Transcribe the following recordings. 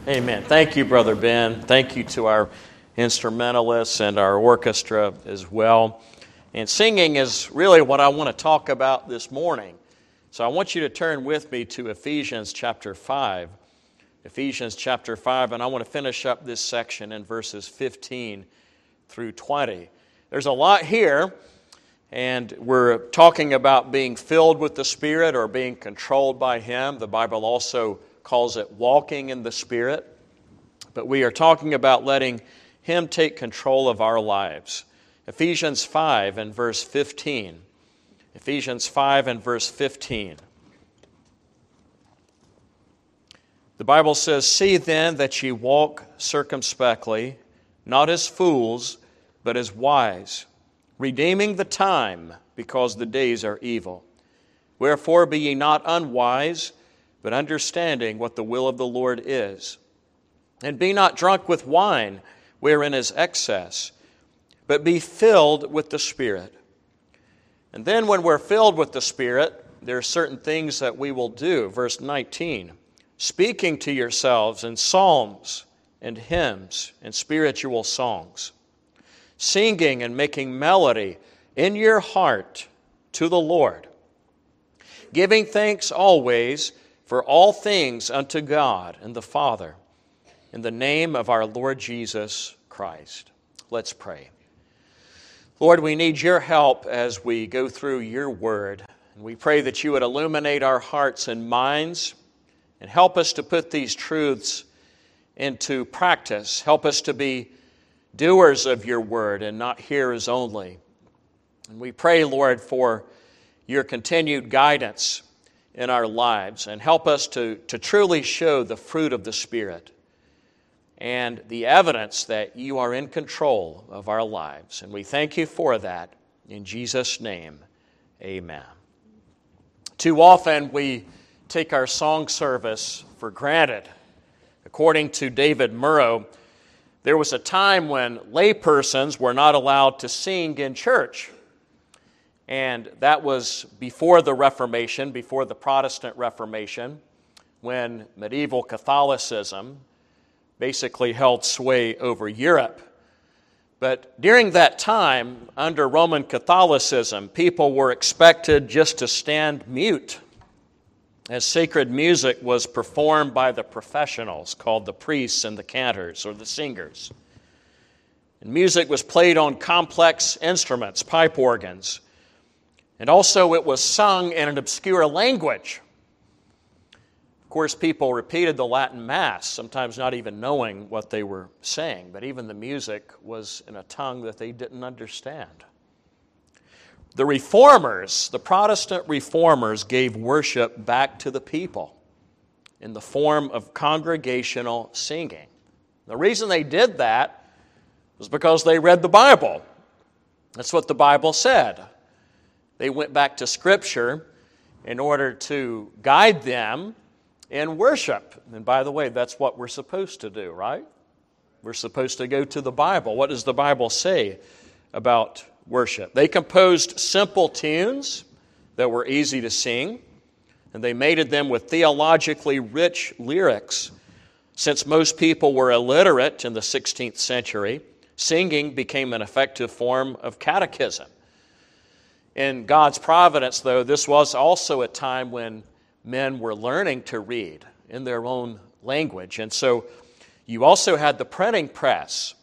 Amen. Thank you, Brother Ben. Thank you to our instrumentalists and our orchestra as well. And singing is really what I want to talk about this morning. So I want you to turn with me to Ephesians chapter 5. Ephesians chapter 5, and I want to finish up this section in verses 15 through 20. There's a lot here, and we're talking about being filled with the Spirit or being controlled by Him. The Bible also calls it walking in the Spirit. But we are talking about letting Him take control of our lives. Ephesians 5 and verse 15. Ephesians 5 and verse 15. The Bible says, "See then that ye walk circumspectly, not as fools, but as wise, redeeming the time, because the days are evil. Wherefore be ye not unwise, but understanding what the will of the Lord is. And be not drunk with wine, wherein is excess, but be filled with the Spirit." And then when we're filled with the Spirit, there are certain things that we will do. Verse 19, "Speaking to yourselves in psalms and hymns and spiritual songs, singing and making melody in your heart to the Lord, giving thanks always for all things unto God and the Father, in the name of our Lord Jesus Christ." Let's pray. Lord, we need your help as we go through your word. And we pray that you would illuminate our hearts and minds and help us to put these truths into practice. Help us to be doers of your word and not hearers only. And we pray, Lord, for your continued guidance in our lives, and help us to truly show the fruit of the Spirit and the evidence that you are in control of our lives. And we thank you for that. In Jesus' name, amen. Too often we take our song service for granted. According to David Murrow, there was a time when laypersons were not allowed to sing in church. And that was before the Reformation, before the Protestant Reformation, when medieval Catholicism basically held sway over Europe. But during that time, under Roman Catholicism, people were expected just to stand mute as sacred music was performed by the professionals, called the priests and the cantors, or the singers. And music was played on complex instruments, pipe organs, and also it was sung in an obscure language. Of course, people repeated the Latin Mass, sometimes not even knowing what they were saying, but even the music was in a tongue that they didn't understand. The Reformers, the Protestant Reformers, gave worship back to the people in the form of congregational singing. The reason they did that was because they read the Bible. That's what the Bible said. They went back to Scripture in order to guide them in worship. And by the way, that's what we're supposed to do, right? We're supposed to go to the Bible. What does the Bible say about worship? They composed simple tunes that were easy to sing, and they mated them with theologically rich lyrics. Since most people were illiterate in the 16th century, singing became an effective form of catechism. In God's providence, though, this was also a time when men were learning to read in their own language. And so you also had the printing press,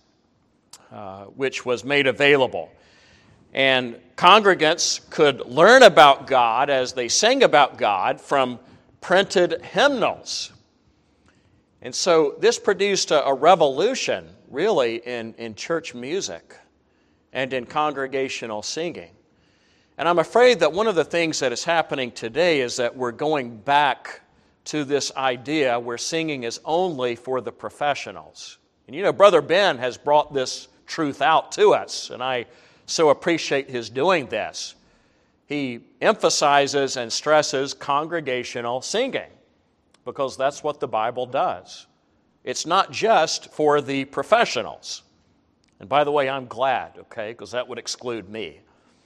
which was made available. And congregants could learn about God as they sang about God from printed hymnals. And so this produced a revolution, really, in church music and in congregational singing. And I'm afraid that one of the things that is happening today is that we're going back to this idea where singing is only for the professionals. And you know, Brother Ben has brought this truth out to us, and I so appreciate his doing this. He emphasizes and stresses congregational singing because that's what the Bible does. It's not just for the professionals. And by the way, I'm glad, okay, because that would exclude me.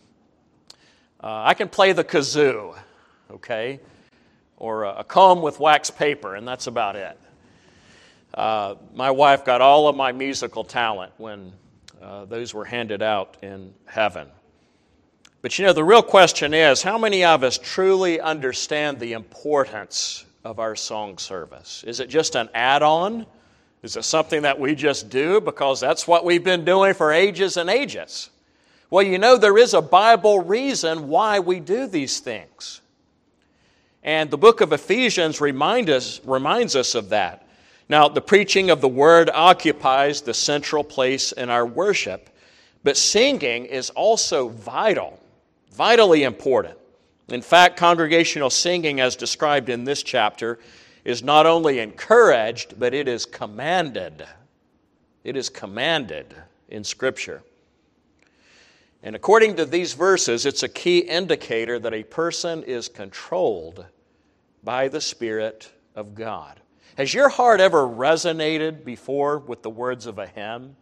I can play the kazoo, okay, or a comb with wax paper, and that's about it. My wife got all of my musical talent when those were handed out in heaven. But the real question is, how many of us truly understand the importance of our song service? Is it just an add-on? Is it something that we just do because that's what we've been doing for ages and ages? Well, there is a Bible reason why we do these things. And the book of Ephesians reminds us of that. Now, the preaching of the Word occupies the central place in our worship, but singing is also vitally important. In fact, congregational singing, as described in this chapter, is not only encouraged, but it is commanded. It is commanded in Scripture. And according to these verses, it's a key indicator that a person is controlled by the Spirit of God. Has your heart ever resonated before with the words of a hymn?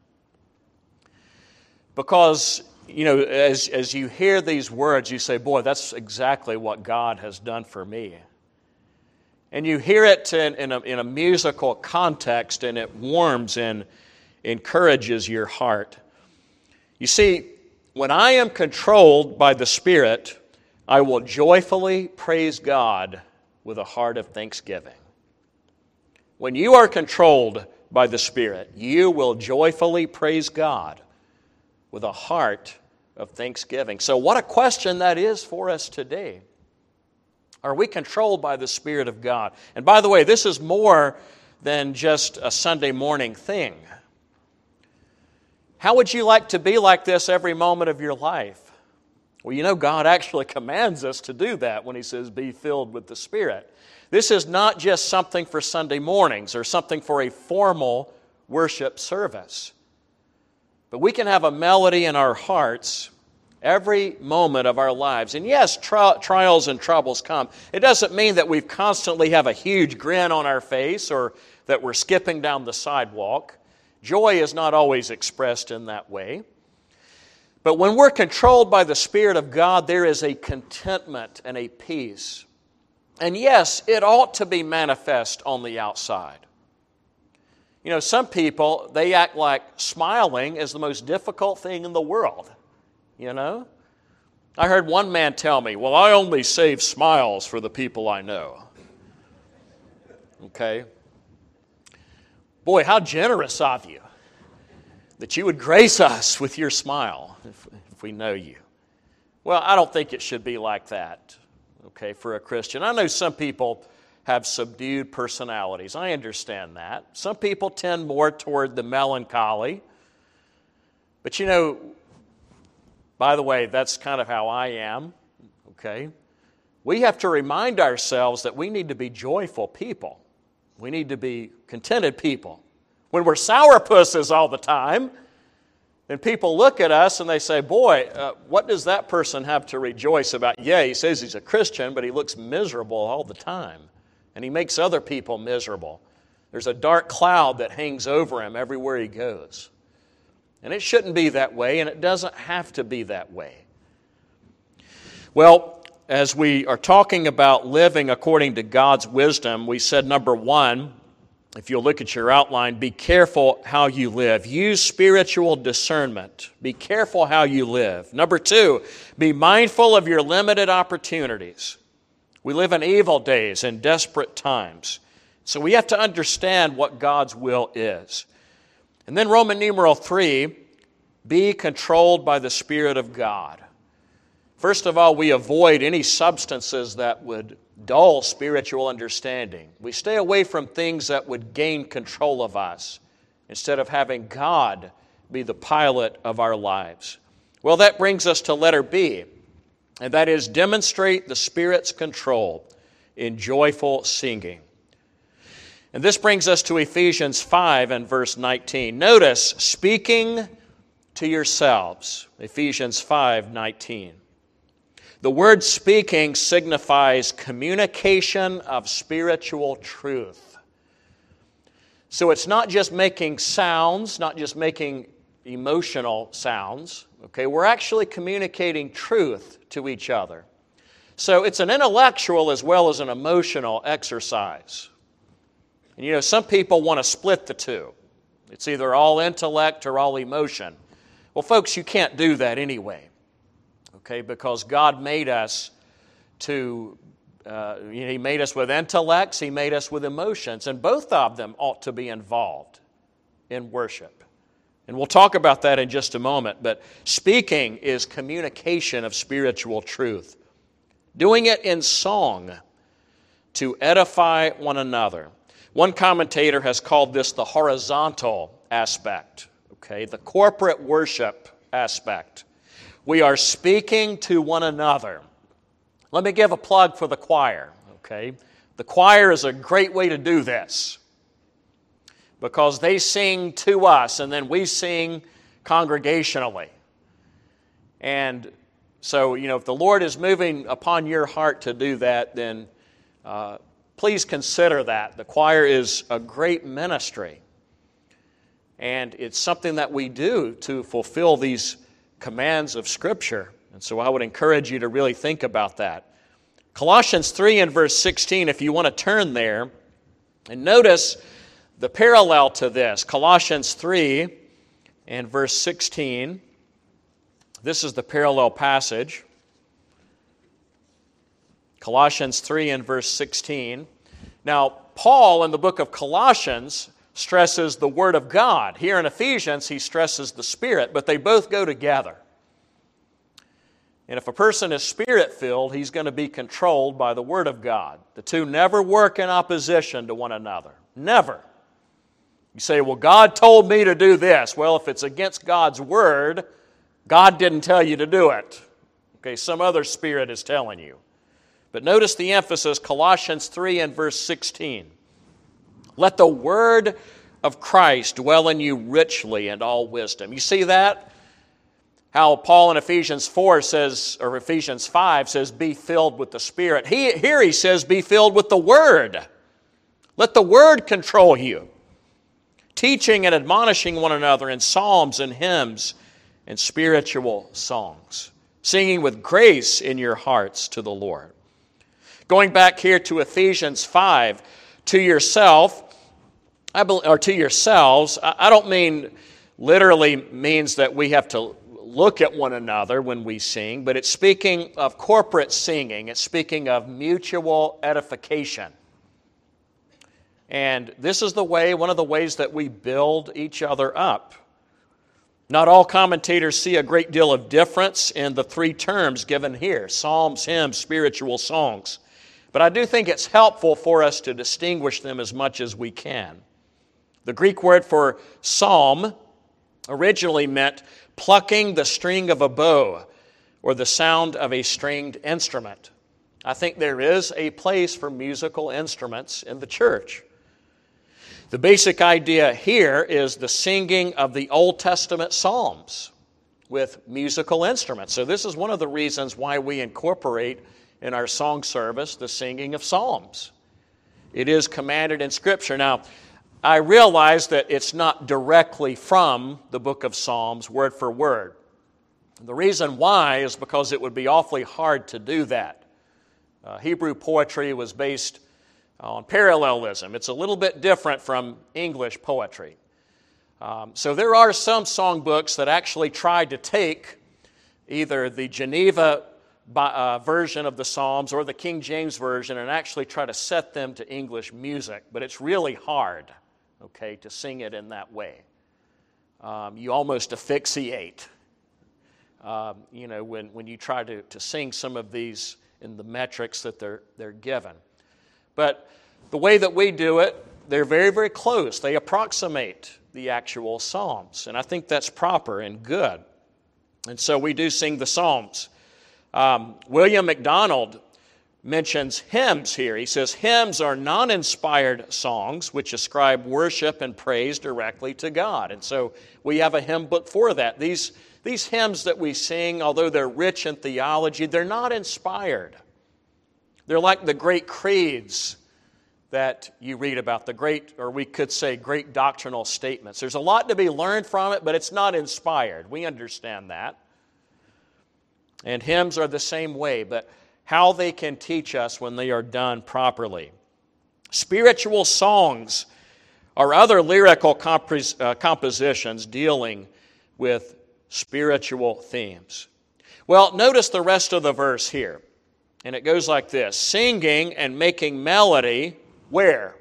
Because, as you hear these words, you say, boy, that's exactly what God has done for me. And you hear it in a musical context, and it warms and encourages your heart. You see, when I am controlled by the Spirit, I will joyfully praise God with a heart of thanksgiving. When you are controlled by the Spirit, you will joyfully praise God with a heart of thanksgiving. So what a question that is for us today. Are we controlled by the Spirit of God? And by the way, this is more than just a Sunday morning thing. How would you like to be like this every moment of your life? Well, God actually commands us to do that when He says, be filled with the Spirit. This is not just something for Sunday mornings or something for a formal worship service. But we can have a melody in our hearts every moment of our lives. And yes, trials and troubles come. It doesn't mean that we constantly have a huge grin on our face or that we're skipping down the sidewalk. Joy is not always expressed in that way. But when we're controlled by the Spirit of God, there is a contentment and a peace. And yes, it ought to be manifest on the outside. Some people, they act like smiling is the most difficult thing in the world. I heard one man tell me, well, I only save smiles for the people I know. Okay? Boy, how generous of you that you would grace us with your smile if we know you. Well, I don't think it should be like that, okay, for a Christian. I know some people have subdued personalities. I understand that. Some people tend more toward the melancholy. But by the way, that's kind of how I am, okay? We have to remind ourselves that we need to be joyful people. We need to be contented people. When we're sourpusses all the time, then people look at us and they say, boy, what does that person have to rejoice about? Yeah, he says he's a Christian, but he looks miserable all the time. And he makes other people miserable. There's a dark cloud that hangs over him everywhere he goes. And it shouldn't be that way, and it doesn't have to be that way. Well, as we are talking about living according to God's wisdom, we said, number one, if you'll look at your outline, be careful how you live. Use spiritual discernment. Be careful how you live. Number two, be mindful of your limited opportunities. We live in evil days and desperate times. So we have to understand what God's will is. And then Roman numeral 3, be controlled by the Spirit of God. First of all, we avoid any substances that would dull spiritual understanding. We stay away from things that would gain control of us instead of having God be the pilot of our lives. Well, that brings us to letter B, and that is demonstrate the Spirit's control in joyful singing. And this brings us to Ephesians 5 and verse 19. Notice, speaking to yourselves, Ephesians 5:19. The word speaking signifies communication of spiritual truth. So it's not just making sounds, not just making emotional sounds. Okay, we're actually communicating truth to each other. So it's an intellectual as well as an emotional exercise. And some people want to split the two. It's either all intellect or all emotion. Well, folks, you can't do that anyway, okay? Because God made us He made us with intellects, He made us with emotions, and both of them ought to be involved in worship. And we'll talk about that in just a moment, but speaking is communication of spiritual truth. Doing it in song to edify one another. One commentator has called this the horizontal aspect, okay, the corporate worship aspect. We are speaking to one another. Let me give a plug for the choir, okay? The choir is a great way to do this because they sing to us and then we sing congregationally. And so, if the Lord is moving upon your heart to do that, then please consider that. The choir is a great ministry. And it's something that we do to fulfill these commands of Scripture. And so I would encourage you to really think about that. Colossians 3 and verse 16, if you want to turn there, and notice the parallel to this. Colossians 3 and verse 16. This is the parallel passage. Colossians 3 and verse 16. Now, Paul in the book of Colossians stresses the Word of God. Here in Ephesians, he stresses the Spirit, but they both go together. And if a person is Spirit-filled, he's going to be controlled by the Word of God. The two never work in opposition to one another. Never. You say, well, God told me to do this. Well, if it's against God's Word, God didn't tell you to do it. Okay, some other spirit is telling you. But notice the emphasis, Colossians 3 and verse 16. Let the word of Christ dwell in you richly in all wisdom. You see that? How Paul in Ephesians 4 says, or Ephesians 5 says, be filled with the Spirit. Here he says, be filled with the Word. Let the Word control you. Teaching and admonishing one another in psalms and hymns and spiritual songs. Singing with grace in your hearts to the Lord. Going back here to Ephesians 5, to yourselves, I don't mean literally means that we have to look at one another when we sing, but it's speaking of corporate singing. It's speaking of mutual edification. And this is one of the ways that we build each other up. Not all commentators see a great deal of difference in the three terms given here, psalms, hymns, spiritual songs. But I do think it's helpful for us to distinguish them as much as we can. The Greek word for psalm originally meant plucking the string of a bow or the sound of a stringed instrument. I think there is a place for musical instruments in the church. The basic idea here is the singing of the Old Testament psalms with musical instruments. So this is one of the reasons why we incorporate in our song service the singing of psalms. It is commanded in Scripture. Now, I realize that it's not directly from the book of Psalms, word for word. The reason why is because it would be awfully hard to do that. Hebrew poetry was based on parallelism. It's a little bit different from English poetry. So there are some songbooks that actually tried to take either the Geneva version of the Psalms or the King James Version and actually try to set them to English music. But it's really hard, okay, to sing it in that way. You almost asphyxiate, when you try to sing some of these in the metrics that they're given. But the way that we do it, they're very, very close. They approximate the actual Psalms. And I think that's proper and good. And so we do sing the Psalms. William MacDonald mentions hymns here. He says, hymns are non-inspired songs which ascribe worship and praise directly to God. And so we have a hymn book for that. These hymns that we sing, although they're rich in theology, they're not inspired. They're like the great creeds that you read about, the great, or we could say great doctrinal statements. There's a lot to be learned from it, but it's not inspired. We understand that. And hymns are the same way, but how they can teach us when they are done properly. Spiritual songs are other lyrical compositions dealing with spiritual themes. Well, notice the rest of the verse here. And it goes like this: singing and making melody, where?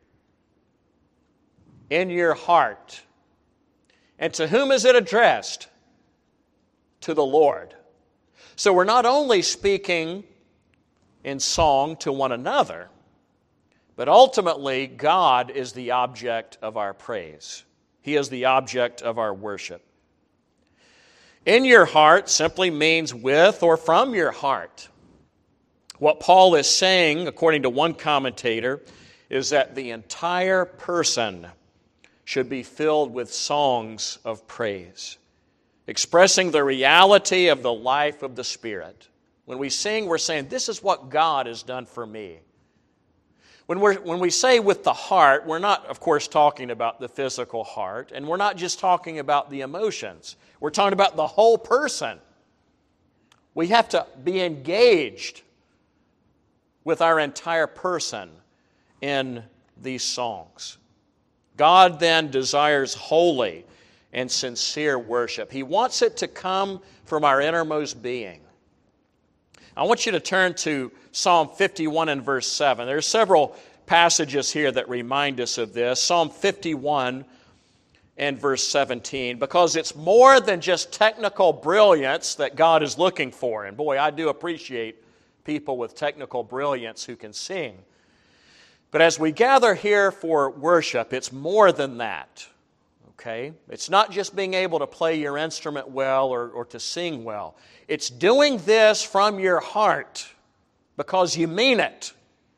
In your heart. And to whom is it addressed? To the Lord. So we're not only speaking in song to one another, but ultimately God is the object of our praise. He is the object of our worship. In your heart simply means with or from your heart. What Paul is saying, according to one commentator, is that the entire person should be filled with songs of praise, expressing the reality of the life of the Spirit. When we sing, we're saying, this is what God has done for me. When we say with the heart, we're not, of course, talking about the physical heart, and we're not just talking about the emotions. We're talking about the whole person. We have to be engaged with our entire person in these songs. God then desires holy and sincere worship. He wants it to come from our innermost being. I want you to turn to Psalm 51 and verse 7. There are several passages here that remind us of this. Psalm 51 and verse 17, because it's more than just technical brilliance that God is looking for. And boy, I do appreciate people with technical brilliance who can sing. But as we gather here for worship, it's more than that. Okay? It's not just being able to play your instrument well or to sing well. It's doing this from your heart because you mean it.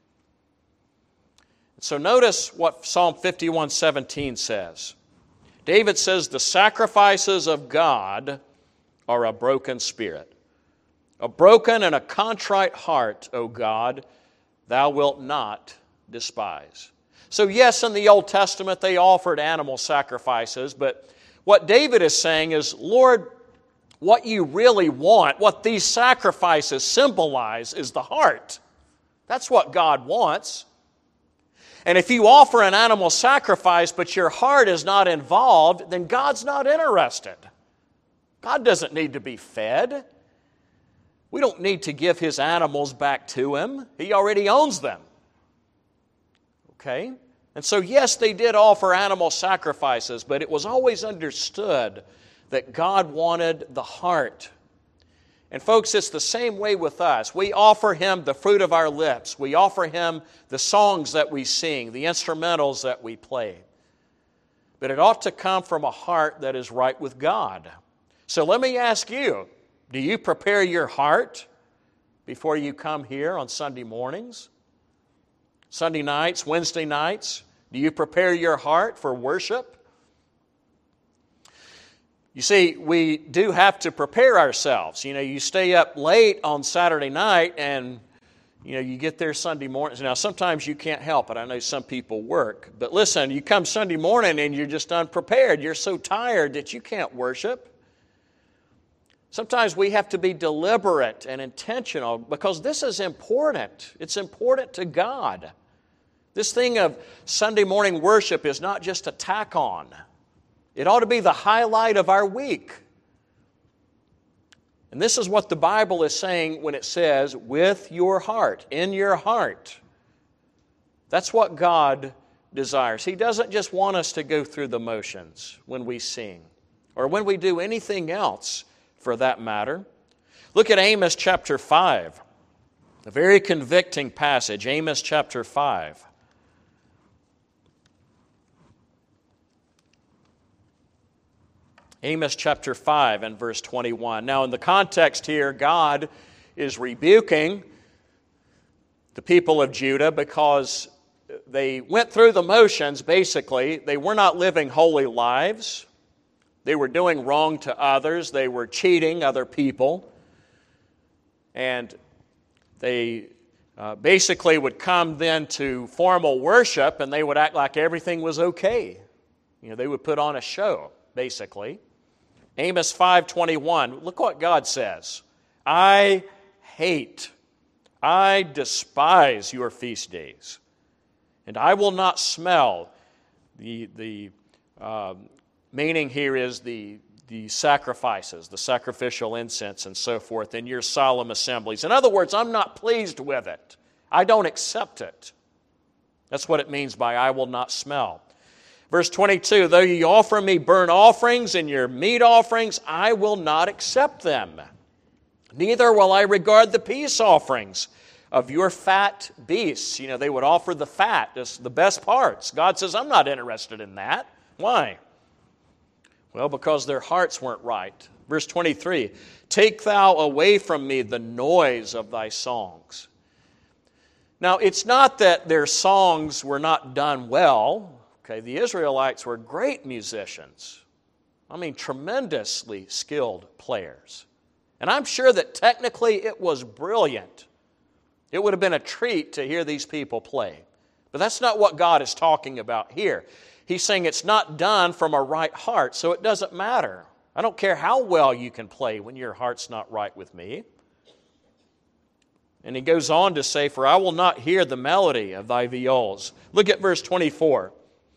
So notice what Psalm 51:17 says. David says, the sacrifices of God are a broken spirit. A broken and a contrite heart, O God, thou wilt not despise. So yes, in the Old Testament they offered animal sacrifices, but what David is saying is, Lord, what you really want, what these sacrifices symbolize is the heart. That's what God wants. And if you offer an animal sacrifice but your heart is not involved, then God's not interested. God doesn't need to be fed. We don't need to give His animals back to Him. He already owns them. Okay? And so yes, they did offer animal sacrifices, but it was always understood that God wanted the heart. And folks, it's the same way with us. We offer Him the fruit of our lips. We offer Him the songs that we sing, the instrumentals that we play. But it ought to come from a heart that is right with God. So let me ask you, do you prepare your heart before you come here on Sunday mornings? Sunday nights, Wednesday nights? Do you prepare your heart for worship? You see, we do have to prepare ourselves. You stay up late on Saturday night and, you get there Sunday morning. Now, sometimes you can't help it. I know some people work. But listen, you come Sunday morning and you're just unprepared. You're so tired that you can't worship. Sometimes we have to be deliberate and intentional because this is important. It's important to God. This thing of Sunday morning worship is not just a tack on. It ought to be the highlight of our week. And this is what the Bible is saying when it says, with your heart, in your heart. That's what God desires. He doesn't just want us to go through the motions when we sing or when we do anything else for that matter. Look at Amos chapter 5, a very convicting passage, Amos chapter 5. Amos chapter 5 and verse 21. Now in the context here, God is rebuking the people of Judah because they went through the motions, basically. They were not living holy lives. They were doing wrong to others. They were cheating other people. And they basically would come then to formal worship and they would act like everything was okay. They would put on a show, basically. Amos 5:21, look what God says. I despise your feast days. And I will not smell. The meaning here is the sacrifices, the sacrificial incense and so forth in your solemn assemblies. In other words, I'm not pleased with it. I don't accept it. That's what it means by I will not smell. Verse 22, though you offer me burnt offerings and your meat offerings, I will not accept them. Neither will I regard the peace offerings of your fat beasts. You know, they would offer the fat, the best parts. God says, I'm not interested in that. Why? Well, because their hearts weren't right. Verse 23, take thou away from me the noise of thy songs. Now, it's not that their songs were not done well. Okay, the Israelites were great musicians. I mean, tremendously skilled players. And I'm sure that technically it was brilliant. It would have been a treat to hear these people play. But that's not what God is talking about here. He's saying it's not done from a right heart, so it doesn't matter. I don't care how well you can play when your heart's not right with me. And he goes on to say, for I will not hear the melody of thy viols. Look at verse 24.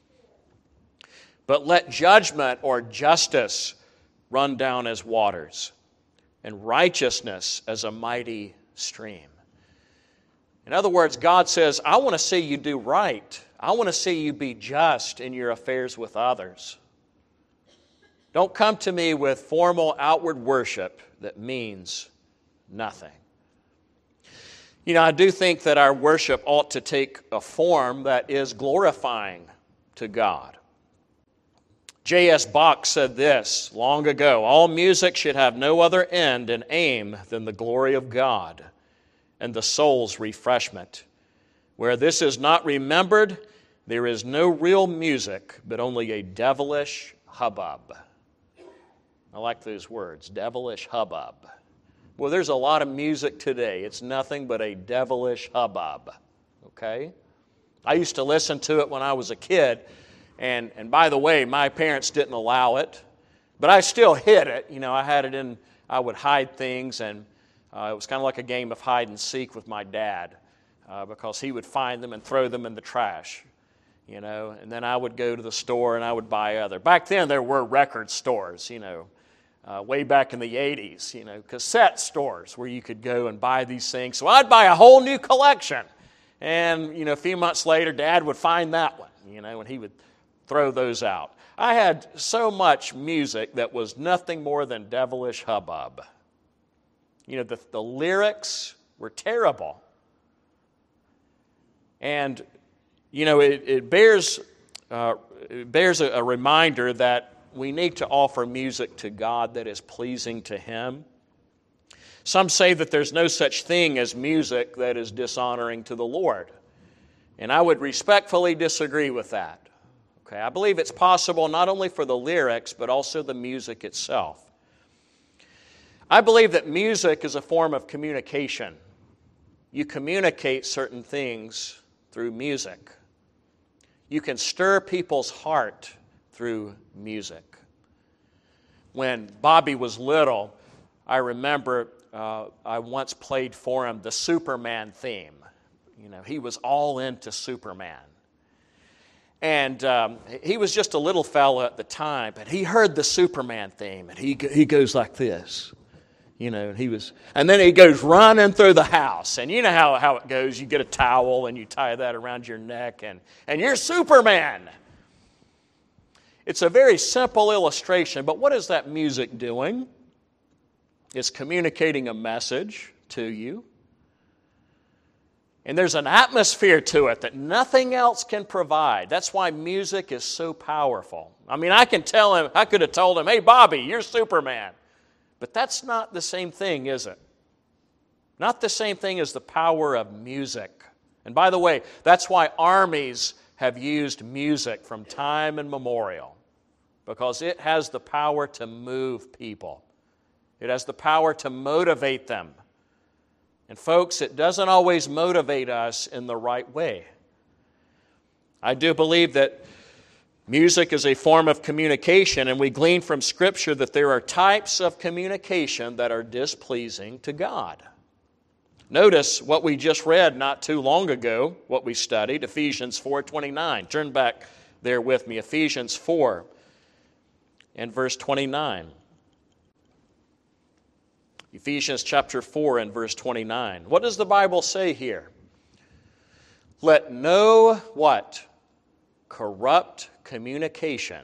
But let judgment or justice run down as waters, and righteousness as a mighty stream. In other words, God says, I want to see you do right. I want to see you be just in your affairs with others. Don't come to me with formal outward worship that means nothing. You know, I do think that our worship ought to take a form that is glorifying to God. J.S. Bach said this long ago, all music should have no other end and aim than the glory of God and the soul's refreshment. Where this is not remembered, there is no real music, but only a devilish hubbub. I like those words, devilish hubbub. Well, there's a lot of music today. It's nothing but a devilish hubbub, okay? I used to listen to it when I was a kid, and by the way, my parents didn't allow it, but I still hid it. You know, I would hide things, and it was kind of like a game of hide and seek with my dad because he would find them and throw them in the trash, you know, and then I would go to the store and I would buy other. Back then, there were record stores, you know, way back in the 80s, you know, cassette stores where you could go and buy these things. So I'd buy a whole new collection, and, you know, a few months later, Dad would find that one, you know, and he would throw those out. I had so much music that was nothing more than devilish hubbub. You know, the lyrics were terrible. And, you know, it bears a reminder that we need to offer music to God that is pleasing to Him. Some say that there's no such thing as music that is dishonoring to the Lord. And I would respectfully disagree with that. Okay, I believe it's possible not only for the lyrics, but also the music itself. I believe that music is a form of communication. You communicate certain things through music. You can stir people's heart through music. When Bobby was little, I remember I once played for him the Superman theme. You know, he was all into Superman. And he was just a little fella at the time, but he heard the Superman theme, and he goes like this, you know. And then he goes running through the house, and you know how it goes. You get a towel and you tie that around your neck, and you're Superman. It's a very simple illustration, but what is that music doing? It's communicating a message to you. And there's an atmosphere to it that nothing else can provide. That's why music is so powerful. I mean, I could have told him, hey, Bobby, you're Superman. But that's not the same thing, is it? Not the same thing as the power of music. And by the way, that's why armies have used music from time immemorial, because it has the power to move people. It has the power to motivate them. And folks, it doesn't always motivate us in the right way. I do believe that music is a form of communication, and we glean from Scripture that there are types of communication that are displeasing to God. Notice what we just read not too long ago, what we studied, Ephesians 4:29. Turn back there with me, Ephesians 4 and verse 29. Ephesians chapter 4 and verse 29. What does the Bible say here? Let no, what? Corrupt communication.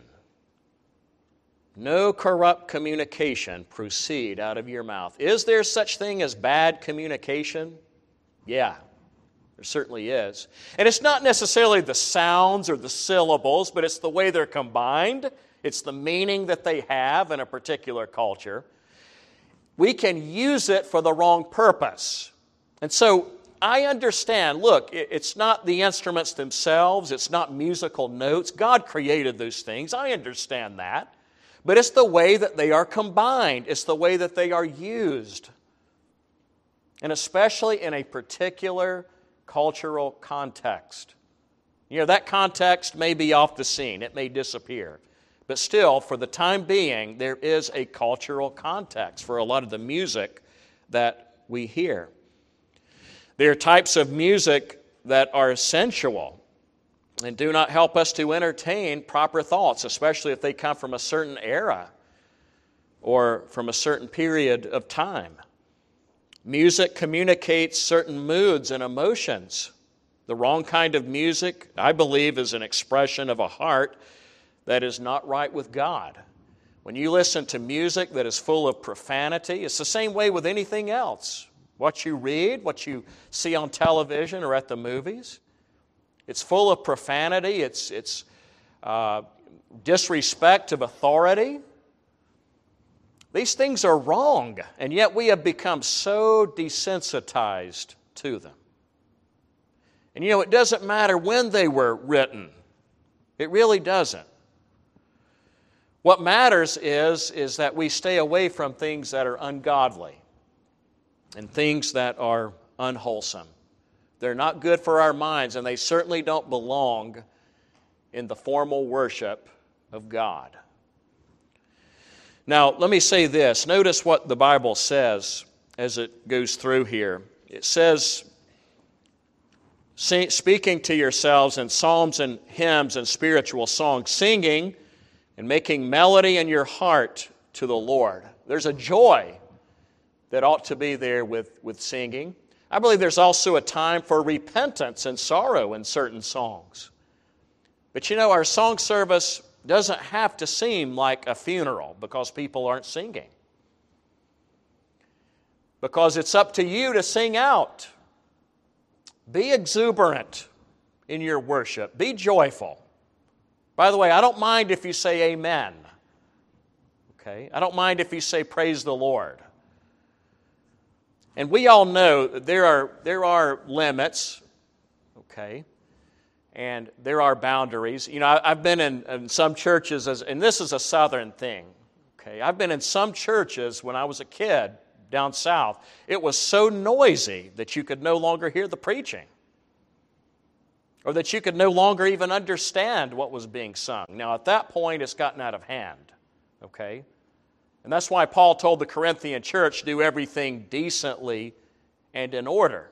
No corrupt communication proceed out of your mouth. Is there such thing as bad communication? Yeah, there certainly is. And it's not necessarily the sounds or the syllables, but it's the way they're combined. It's the meaning that they have in a particular culture. We can use it for the wrong purpose. And so I understand, look, it's not the instruments themselves, it's not musical notes. God created those things. I understand that. But it's the way that they are combined. It's the way that they are used. And especially in a particular cultural context. You know, that context may be off the scene. It may disappear. But still, for the time being, there is a cultural context for a lot of the music that we hear. There are types of music that are sensual and do not help us to entertain proper thoughts, especially if they come from a certain era or from a certain period of time. Music communicates certain moods and emotions. The wrong kind of music, I believe, is an expression of a heart that is not right with God. When you listen to music that is full of profanity, it's the same way with anything else. What you read, what you see on television or at the movies. It's full of profanity. It's disrespect of authority. These things are wrong, and yet we have become so desensitized to them. And you know, it doesn't matter when they were written. It really doesn't. What matters is that we stay away from things that are ungodly and things that are unwholesome. They're not good for our minds, and they certainly don't belong in the formal worship of God. Now, let me say this. Notice what the Bible says as it goes through here. It says, speaking to yourselves in psalms and hymns and spiritual songs, singing and making melody in your heart to the Lord. There's a joy that ought to be there with singing. I believe there's also a time for repentance and sorrow in certain songs. But you know, our song service doesn't have to seem like a funeral because people aren't singing. Because it's up to you to sing out. Be exuberant in your worship. Be joyful. By the way, I don't mind if you say amen. Okay? I don't mind if you say praise the Lord. And we all know that there are limits, okay, and there are boundaries. You know, I've been in some churches, and this is a southern thing, okay. I've been in some churches when I was a kid down south. It was so noisy that you could no longer hear the preaching, or that you could no longer even understand what was being sung. Now, at that point, it's gotten out of hand, okay. And that's why Paul told the Corinthian church, do everything decently and in order.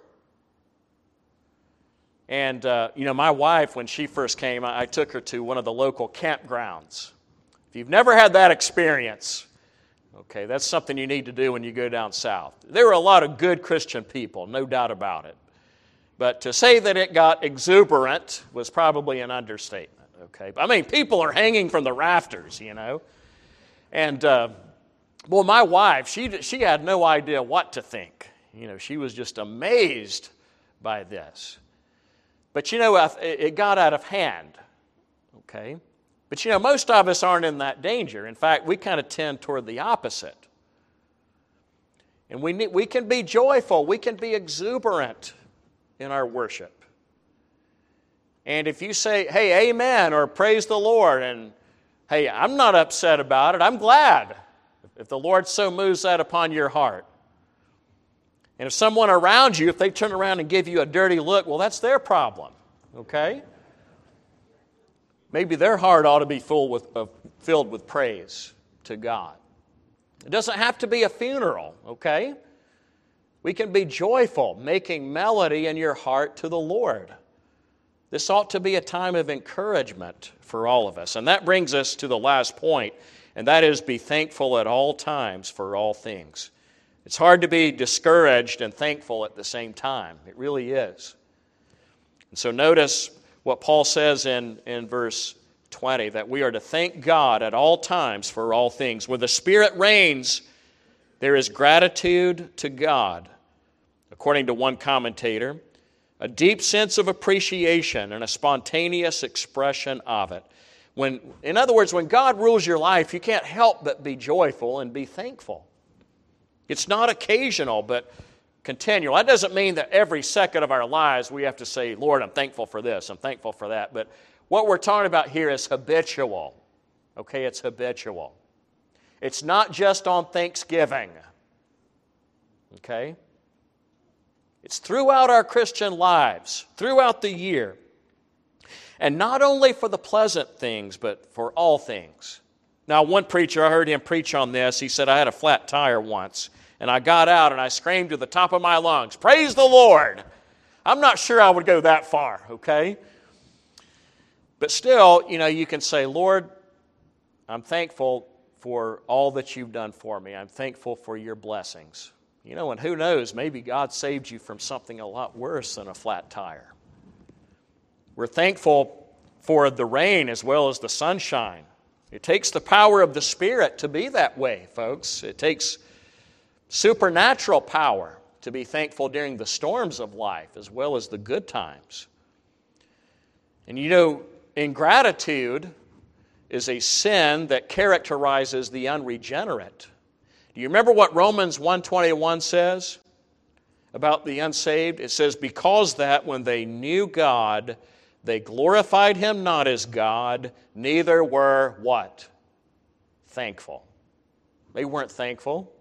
And, you know, my wife, when she first came, I took her to one of the local campgrounds. If you've never had that experience, okay, that's something you need to do when you go down south. There were a lot of good Christian people, no doubt about it. But to say that it got exuberant was probably an understatement, okay. I mean, people are hanging from the rafters, you know. And, well, my wife, she had no idea what to think. You know, she was just amazed by this. But, you know, it got out of hand, okay? But, you know, most of us aren't in that danger. In fact, we kind of tend toward the opposite. And we can be joyful. We can be exuberant in our worship. And if you say, hey, amen, or praise the Lord, and, hey, I'm not upset about it. I'm glad if the Lord so moves that upon your heart. And if someone around you, if they turn around and give you a dirty look, well, that's their problem, okay? Maybe their heart ought to be filled with praise to God. It doesn't have to be a funeral, okay? We can be joyful, making melody in your heart to the Lord. This ought to be a time of encouragement for all of us. And that brings us to the last point, and that is be thankful at all times for all things. It's hard to be discouraged and thankful at the same time. It really is. And so notice what Paul says in verse 20, that we are to thank God at all times for all things. Where the Spirit reigns, there is gratitude to God. According to one commentator, a deep sense of appreciation and a spontaneous expression of it. In other words, when God rules your life, you can't help but be joyful and be thankful. It's not occasional, but continual. That doesn't mean that every second of our lives we have to say, Lord, I'm thankful for this, I'm thankful for that. But what we're talking about here is habitual. Okay, it's habitual. It's not just on Thanksgiving. Okay? It's throughout our Christian lives, throughout the year. And not only for the pleasant things, but for all things. Now, one preacher, I heard him preach on this. He said, I had a flat tire once, and I got out and I screamed to the top of my lungs, praise the Lord. I'm not sure I would go that far, okay? But still, you can say, Lord, I'm thankful for all that you've done for me. I'm thankful for your blessings. And who knows, maybe God saved you from something a lot worse than a flat tire. We're thankful for the rain as well as the sunshine. It takes the power of the Spirit to be that way, folks. It takes supernatural power to be thankful during the storms of life as well as the good times. And ingratitude is a sin that characterizes the unregenerate. Do you remember what Romans 1:21 says about the unsaved? It says, because that when they knew God, they glorified Him not as God, neither were what? Thankful. They weren't thankful.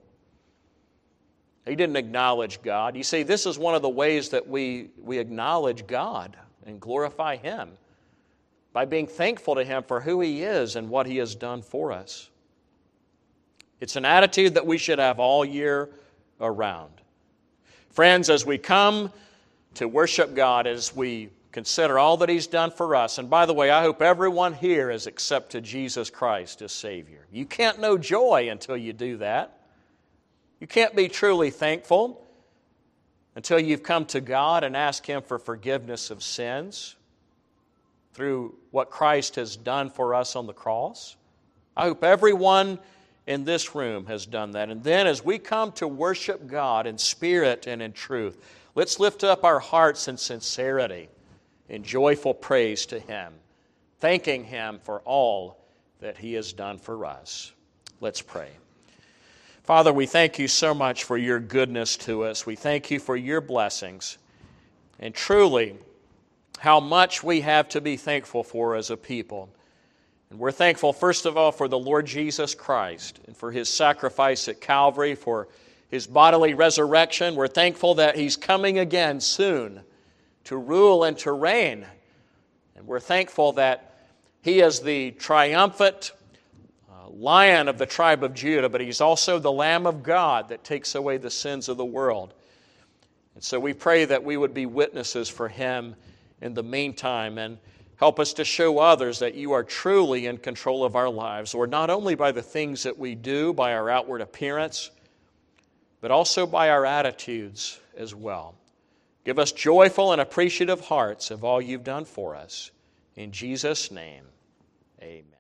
They didn't acknowledge God. You see, this is one of the ways that we acknowledge God and glorify Him, by being thankful to Him for who He is and what He has done for us. It's an attitude that we should have all year around. Friends, as we come to worship God, as we consider all that He's done for us, and by the way, I hope everyone here has accepted Jesus Christ as Savior. You can't know joy until you do that. You can't be truly thankful until you've come to God and asked Him for forgiveness of sins through what Christ has done for us on the cross. I hope everyone in this room has done that. And then as we come to worship God in spirit and in truth, let's lift up our hearts in sincerity, in joyful praise to Him, thanking Him for all that He has done for us. Let's pray. Father, we thank You so much for Your goodness to us. We thank You for Your blessings. And truly, how much we have to be thankful for as a people. And we're thankful, first of all, for the Lord Jesus Christ and for His sacrifice at Calvary, for His bodily resurrection. We're thankful that He's coming again soon to rule and to reign. And we're thankful that He is the triumphant Lion of the tribe of Judah, but He's also the Lamb of God that takes away the sins of the world. And so we pray that we would be witnesses for Him in the meantime, and help us to show others that You are truly in control of our lives, Lord, not only by the things that we do, by our outward appearance, but also by our attitudes as well. Give us joyful and appreciative hearts of all You've done for us. In Jesus' name, amen.